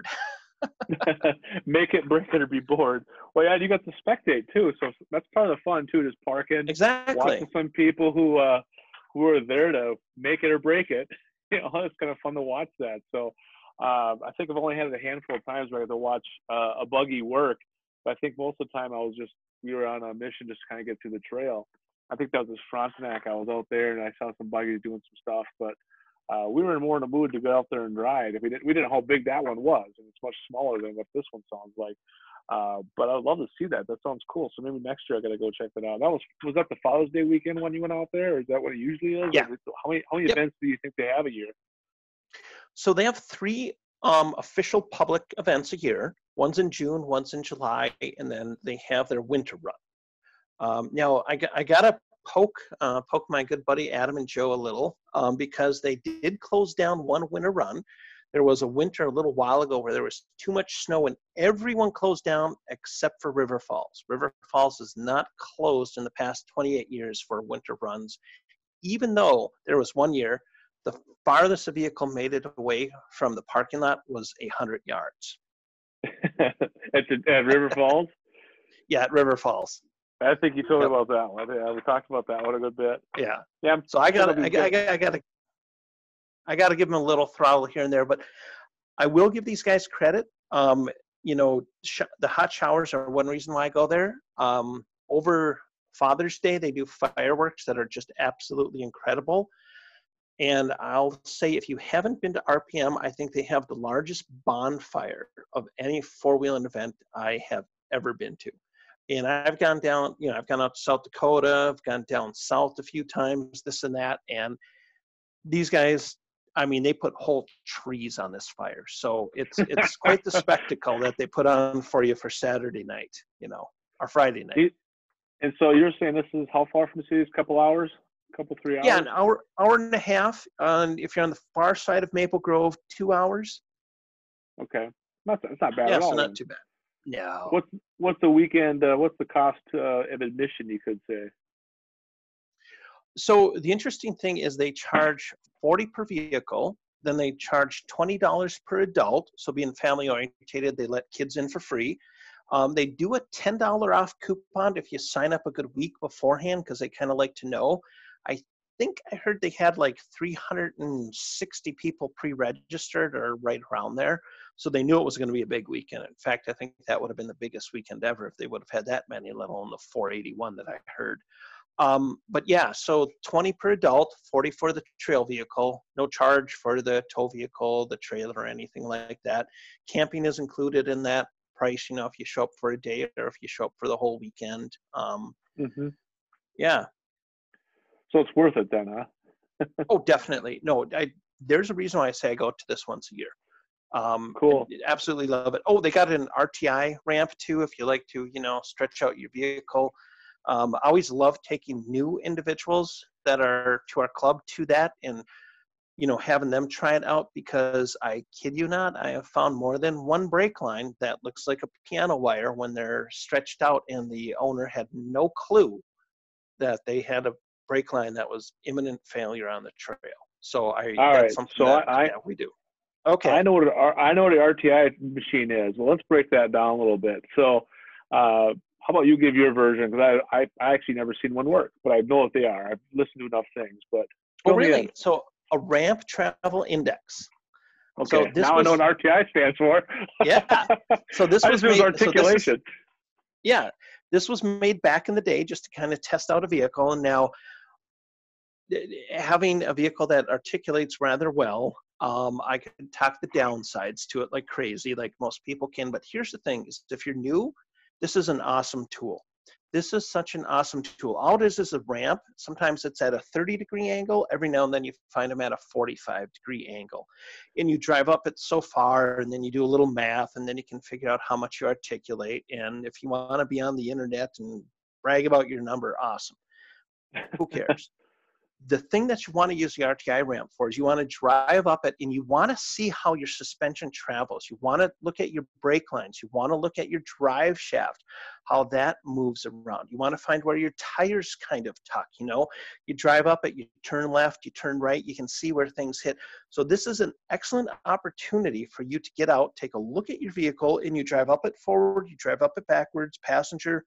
Make it, break it, or be bored. Well, yeah, you got to spectate too. So that's part of the fun too, just parking. Exactly. Watching some people who, uh, who are there to make it or break it. You know, it's kind of fun to watch that. So uh, I think I've only had it a handful of times where I had to watch uh, a buggy work. But I think most of the time I was just, we were on a mission just to kind of get through the trail. I think that was this Frontenac. I was out there and I saw some buggies doing some stuff, but uh, we were more in the mood to go out there and ride. If we didn't, we didn't know how big that one was, and it's much smaller than what this one sounds like. Uh, but I'd love to see that. That sounds cool. So maybe next year I got to go check that out. That was was that the Father's Day weekend when you went out there, or is that what it usually is? Yeah. How many how many yep. events do you think they have a year? So they have three um, official public events a year. One's in June, one's in July, and then they have their winter run. Um, now, I, I got to poke uh, poke my good buddy Adam and Joe a little um, because they did close down one winter run. There was a winter a little while ago where there was too much snow and everyone closed down except for River Falls. River Falls is not closed in the past twenty-eight years for winter runs, even though there was one year the farthest a vehicle made it away from the parking lot was one hundred yards. at, the, at River Falls? Yeah, at River Falls. I think you told me yep. about that one. I, we talked about that one a good bit. Yeah. Yeah. So I got I got I got I got to I got to give them a little throttle here and there, but I will give these guys credit. Um, you know, sh- the hot showers are one reason why I go there. Um, over Father's Day, they do fireworks that are just absolutely incredible. And I'll say, if you haven't been to R P M, I think they have the largest bonfire of any four-wheeling event I have ever been to. And I've gone down, you know, I've gone out to South Dakota, I've gone down south a few times, this and that. And these guys, I mean, they put whole trees on this fire. So it's it's quite the spectacle that they put on for you for Saturday night, you know, or Friday night. And so you're saying this is how far from the city? A couple hours? A couple, three hours? Yeah, an hour, hour and a half. And if you're on the far side of Maple Grove, two hours. Okay. That's, that's not bad yeah, at all. so not then. too bad. No. What's what's the weekend? Uh, what's the cost uh, of admission? You could say. So the interesting thing is they charge forty per vehicle. Then they charge twenty dollars per adult. So being family oriented, they let kids in for free. Um, they do a ten dollars off coupon if you sign up a good week beforehand because they kind of like to know. I think I heard they had like three hundred sixty people pre-registered or right around there. So they knew it was going to be a big weekend. In fact, I think that would have been the biggest weekend ever if they would have had that many, let alone the four eighty-one that I heard. Um, but yeah, so twenty per adult, forty for the trail vehicle, no charge for the tow vehicle, the trailer, or anything like that. Camping is included in that price, you know, if you show up for a day or if you show up for the whole weekend. Um, mm-hmm. Yeah. So it's worth it then, huh? Oh, definitely. No, I there's a reason why I say I go to this once a year. Um, Cool. absolutely love it. Oh, they got an R T I ramp too, if you like to, you know, stretch out your vehicle. Um, I always love taking new individuals that are to our club to that and, you know, having them try it out, because I kid you not, I have found more than one brake line that looks like a piano wire when they're stretched out, and the owner had no clue that they had a brake line that was imminent failure on the trail. So I, All that's right. something So that I, I yeah, we do. Okay. I know what an R- I know what the R T I machine is. Well, let's break that down a little bit. So, uh, how about you give your version? Because I, I I actually never seen one work, but I know what they are. I've listened to enough things. But Oh, fill me really? in. So a ramp travel index. Okay. So this now was, I know what R T I stands for. yeah. So this I was just knew it was made. So this is, articulation. yeah, this was made back in the day just to kind of test out a vehicle, and now having a vehicle that articulates rather well, um, I can talk the downsides to it like crazy, like most people can. But here's the thing: is if you're new, this is an awesome tool. This is such an awesome tool. All it is is a ramp. Sometimes it's at a thirty degree angle. Every now and then you find them at a forty-five degree angle. And you drive up it so far, and then you do a little math, and then you can figure out how much you articulate. And if you want to be on the internet and brag about your number, awesome. Who cares? The thing that you want to use the R T I ramp for is you want to drive up it and you want to see how your suspension travels. You want to look at your brake lines. You want to look at your drive shaft, how that moves around. You want to find where your tires kind of tuck, you know. You drive up it, you turn left, you turn right, you can see where things hit. So this is an excellent opportunity for you to get out, take a look at your vehicle, and you drive up it forward, you drive up it backwards, passenger,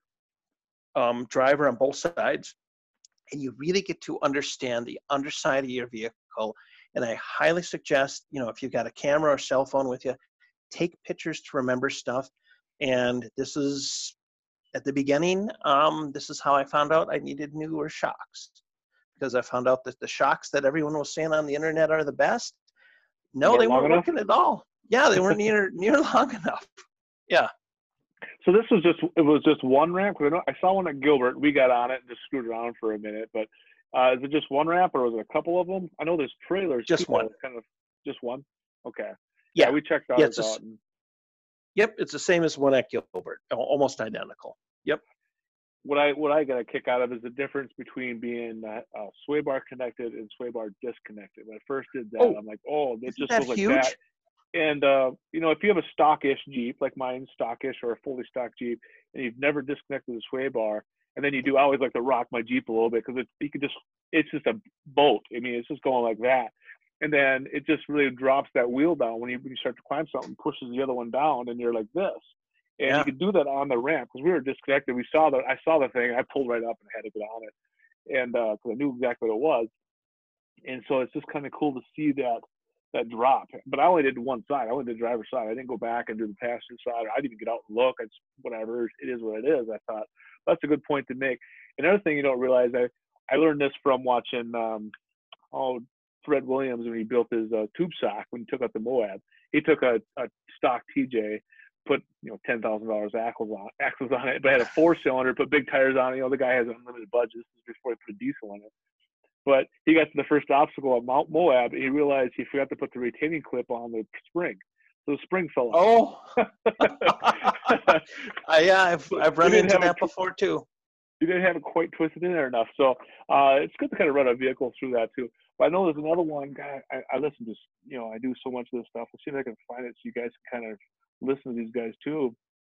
um, driver on both sides. And you really get to understand the underside of your vehicle. And I highly suggest, you know, if you've got a camera or cell phone with you, take pictures to remember stuff. And this is, at the beginning, um, this is how I found out I needed newer shocks. Because I found out that the shocks that everyone was saying on the internet are the best. No, Weren't they long weren't enough? working at all. Yeah, they weren't near near long enough. Yeah. So this was just it was just one ramp. 'Cause I, know, I saw one at Gilbert. We got on it and just screwed around for a minute. But uh, is it just one ramp, or was it a couple of them? I know there's trailers Just too. one. That kind of just one. Okay. Yeah. Yeah, we checked Yeah, ours it's a, out. And yep, it's the same as one at Gilbert, almost identical. Yep. what I what I got a kick out of is the difference between being uh, uh, sway bar connected and sway bar disconnected. When I first did that, Oh, I'm like, oh, it isn't just that goes like huge? that. And uh, you know, if you have a stockish Jeep like mine, stockish or a fully stock Jeep, and you've never disconnected the sway bar, and then you do, I always like to rock my Jeep a little bit because it you could just it's just a boat. I mean, it's just going like that, and then it just really drops that wheel down when you when you start to climb something, pushes the other one down, and you're like this. And Yeah. you could do that on the ramp because we were disconnected. We saw the I saw the thing. I pulled right up and had to get on it, and because uh, I knew exactly what it was. And so it's just kind of cool to see that that drop. But I only did one side. I only did the driver's side. I didn't go back and do the passenger side. I didn't even get out and look. It's whatever. It is what it is. I thought that's a good point to make. Another thing you don't realize, I I learned this from watching um, oh Fred Williams when he built his uh, tube sock when he took out the Moab. He took a, a stock T J, put you know ten thousand dollars axles on axles on it, but had a four cylinder, put big tires on it. You know the guy has unlimited budget. This is before he put a diesel in it. But he got to the first obstacle at Mount Moab, and he realized he forgot to put the retaining clip on the spring. So the spring fell off. Oh, uh, yeah, I've I've run into that before too. You didn't have it quite twisted in there enough, so uh, it's good to kind of run a vehicle through that too. But I know there's another one guy. I, I listen to, you know, I do so much of this stuff. Let's see if I can find it so you guys can kind of listen to these guys too.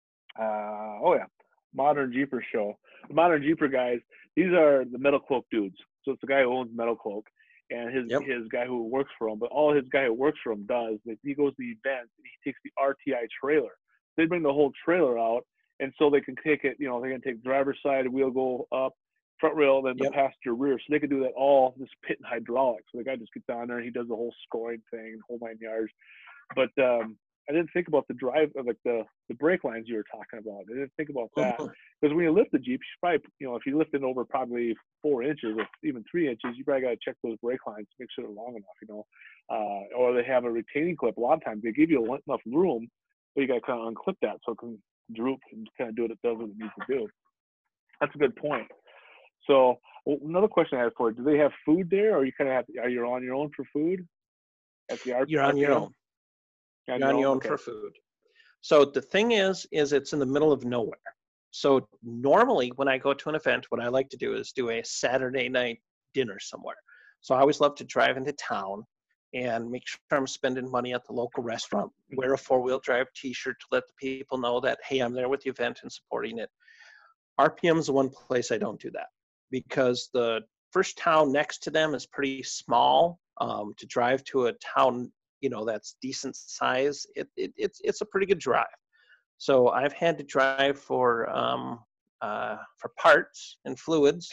Uh, oh yeah, Modern Jeeper show. The Modern Jeeper guys. These are the Metal Cloak dudes. So it's the guy who owns Metal Cloak and his Yep. his guy who works for him. But all his guy who works for him does is he goes to the events and he takes the R T I trailer. They bring the whole trailer out, and so they can take it. You know, they can take driver's side, wheel go up, front rail, then the Yep. passenger rear. So they can do that all this pit and hydraulics. So the guy just gets down there and he does the whole scoring thing, whole nine yards. But um, I didn't think about the drive, like the the brake lines you were talking about. I didn't think about that. Mhm. Because when you lift the Jeep, you should probably, you know, if you lift it over probably four inches or even three inches, you probably got to check those brake lines to make sure they're long enough, you know. Uh, or they have a retaining clip. A lot of times they give you enough room, but you got to kind of unclip that so it can droop and kind of do what it does what it needs to do. That's a good point. So well, another question I had for you: do they have food there, or you kind of have to, are you on your own for food? at the R- You're on your R P M? own. On You're on your own Okay. for food. So the thing is, is it's in the middle of nowhere. So normally when I go to an event, what I like to do is do a Saturday night dinner somewhere. So I always love to drive into town and make sure I'm spending money at the local restaurant, wear a four-wheel drive t-shirt to let the people know that, hey, I'm there with the event and supporting it. R P M is the one place I don't do that because the first town next to them is pretty small. Um, to drive to a town, you know, that's decent size, it, it, it's, it's a pretty good drive. So I've had to drive for, um, uh, for parts and fluids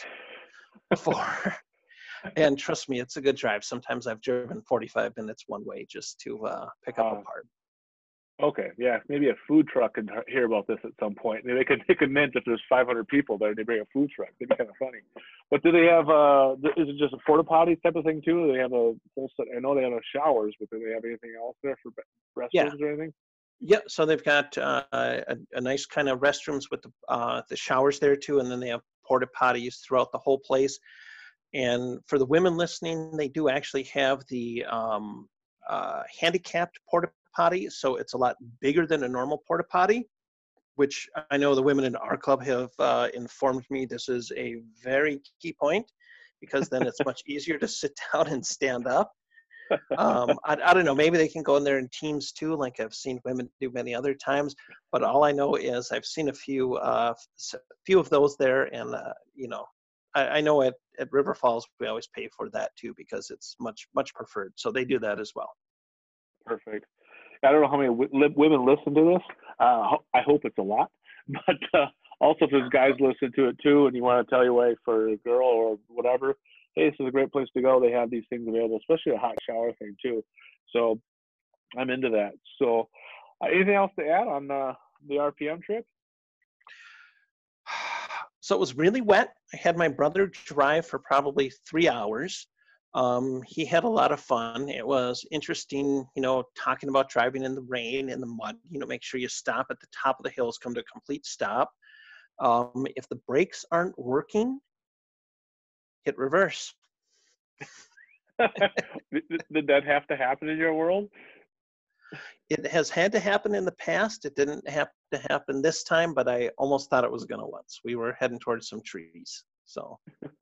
before. And trust me, it's a good drive. Sometimes I've driven forty-five minutes one way just to uh, pick up Uh, a part. Okay, yeah, maybe a food truck could h- hear about this at some point. Maybe they could they could mint if there's five hundred people there, they bring a food truck. That'd be kind of funny. But do they have uh? th- Is it just a porta potty type of thing too? Do they have a full set? I know they have a showers, but do they have anything else there for be- Yeah. restrooms or anything? Yeah, so they've got uh, a, a nice kind of restrooms with the, uh, the showers there too, and then they have porta potties throughout the whole place. And for the women listening, they do actually have the um, uh, handicapped porta potty, so it's a lot bigger than a normal porta potty, which I know the women in our club have uh, informed me this is a very key point, because then it's much easier to sit down and stand up. Um, I, I don't know, maybe they can go in there in teams too, like I've seen women do many other times, but all I know is I've seen a few, uh, s- few of those there, and uh, you know, I, I know at, at River Falls, we always pay for that too, because it's much, much preferred. So they do that as well. Perfect. I don't know how many w- li- women listen to this. Uh, ho- I hope it's a lot. But uh, also, if there's guys listen to it too, and you want to tell your wife or a girl or whatever, hey, this is a great place to go. They have these things available, especially a hot shower thing too. So I'm into that. So uh, anything else to add on uh, the R P M trip? So it was really wet. I had my brother drive for probably three hours. Um, he had a lot of fun. It was interesting, you know, talking about driving in the rain, in the mud, you know, make sure you stop at the top of the hills, come to a complete stop. Um, if the brakes aren't working, hit reverse. did, did that have to happen in your world? It has had to happen in the past. It didn't have to happen this time, but I almost thought it was going to once. We were heading towards some trees. So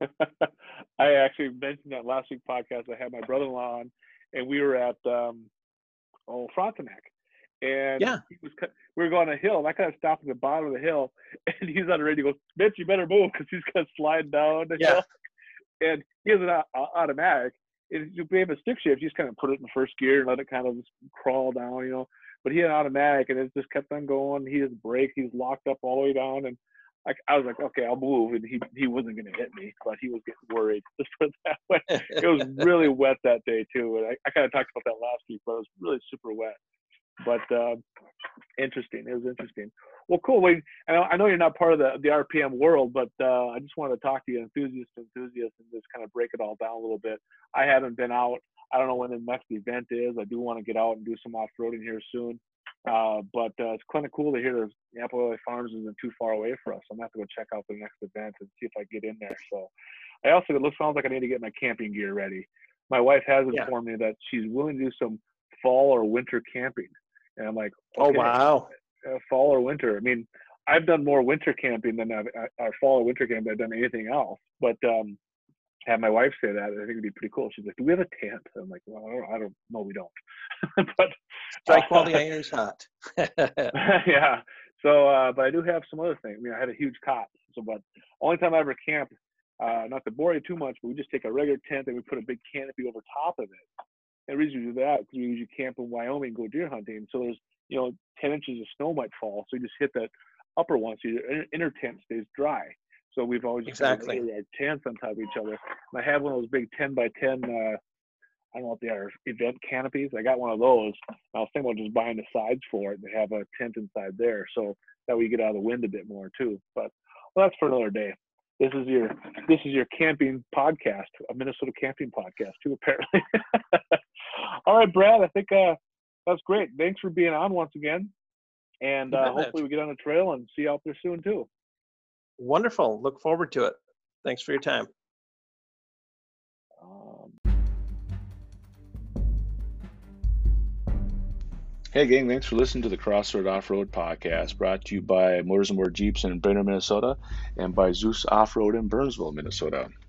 I actually mentioned that last week podcast. I had my brother-in-law on, and we were at um, oh Frontenac, and yeah, he was cut- we were going on a hill, and I kind of stopped at the bottom of the hill, and he's on the radio. He goes, "Mitch, you better move," because he's going to slide down the yeah, hill. And he has an au- automatic. If you have a stick shift, you just kind of put it in first gear and let it kind of just crawl down, you know. But he had an automatic, and it just kept on going. He just braked. He's locked up all the way down, and I, I was like, okay, I'll move. And he he wasn't going to hit me, but he was getting worried. Just put it that way. It was really wet that day too, and I, I kind of talked about that last week, but it was really super wet. But uh, interesting. It was interesting. Well, cool. Wait, I know, I know you're not part of the, the R P M world, but uh, I just wanted to talk to you, enthusiast to enthusiast, and just kind of break it all down a little bit. I haven't been out. I don't know when the next event is. I do want to get out and do some off-roading here soon. Uh, but uh, it's kind of cool to hear that Apple Valley Farms isn't too far away for us. I'm going to have to go check out the next event and see if I get in there. So I also, it looks sounds like I need to get my camping gear ready. My wife has informed yeah. me that she's willing to do some fall or winter camping. And I'm like, okay, Oh, wow. uh, fall or winter. I mean, I've done more winter camping than I've, uh, uh, fall or winter camping than I've done anything else. But um, have my wife say that, I think it'd be pretty cool. She's like, "Do we have a tent?" I'm like, "Well, I don't, I don't no, we don't." But Strike uh, while the iron's hot. yeah. So, uh, but I do have some other things. I mean, I had a huge cot. So, but only time I ever camped, uh, not to bore you too much, but we just take a regular tent and we put a big canopy over top of it. And the reason we do that because we usually camp in Wyoming and go deer hunting. So there's, you know, ten inches of snow might fall. So you just hit that upper one, so your inner tent stays dry. So we've always Exactly. kind of our tents on top of each other. And I have one of those big ten by ten. Uh, I don't know what they are, event canopies. I got one of those. I was thinking about just buying the sides for it and have a tent inside there, so that way you get out of the wind a bit more too. But well, that's for another day. This is your this is your camping podcast, a Minnesota camping podcast too, apparently. All right, Brad. I think uh, that's great. Thanks for being on once again, and uh, hopefully we get on the trail and see you out there soon too. Wonderful. Look forward to it. Thanks for your time. Um, Hey, gang, thanks for listening to the Crossroad Off-Road Podcast, brought to you by Motors and More Jeeps in Brainerd, Minnesota, and by Zeus Off-Road in Burnsville, Minnesota.